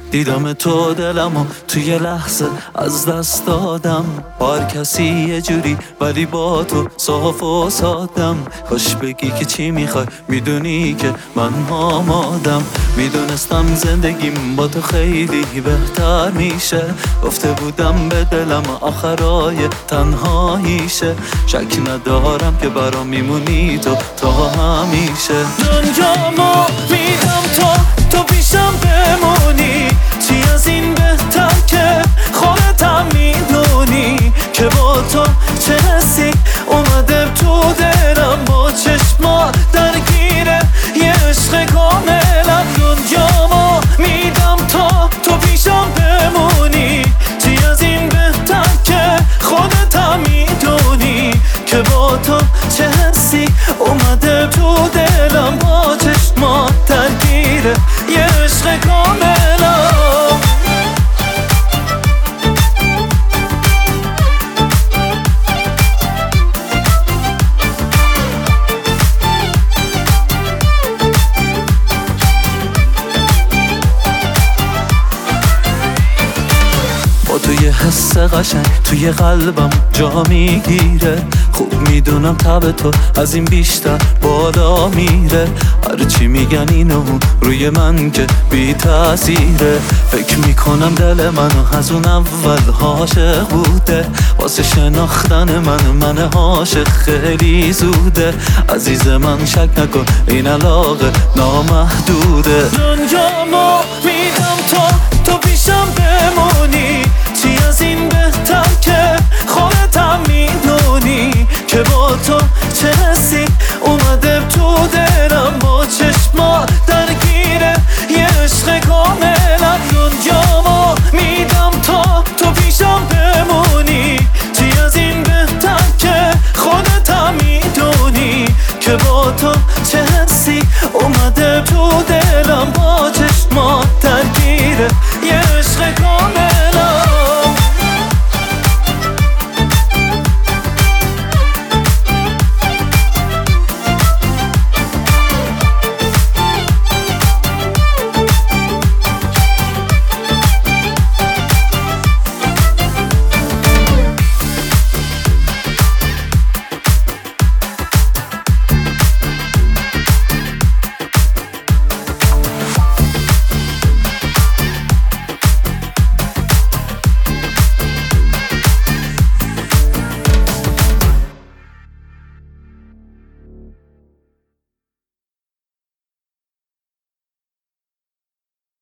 دیدم تو دلمو توی لحظه از دست دادم، با هر کسی یه جوری ولی با تو صاف و سادم. خوش بگی که چی میخوای، میدونی که من آمادم. میدونستم زندگیم با تو خیلی بهتر میشه، گفته بودم به دلم آخرای تنهاییشه. شک ندارم که برام میمونی تو تا همیشه. دنیامو میدم تو پیشم بمونی، چی از این بهتر که خودتم میدونی که با تو چه حسی اومده تو دلم. با چشما درگیره یه عشق کاملم. دنیامو میدم تو پیشم بمونی، چی از این بهتر که خودتم میدونی که با تو چه حسی اومده تو دلم. با چشما درگیره یه عشق کاملم. توی حس قشنگ توی قلبم جا میگیره. خوب میدونم تب تو از این بیشتر بالا میره. هرچی میگن اینو روی من که بی تاثیره. فکر میکنم دل منو از اون اول عاشق بوده. واسه شناختن من عاشق خیلی زوده. عزیز من شک نکن این علاقه نامحدوده. دنیامو میدم تو پیشم بمونی، چی از این بهتر که خودتم میدونی که با تو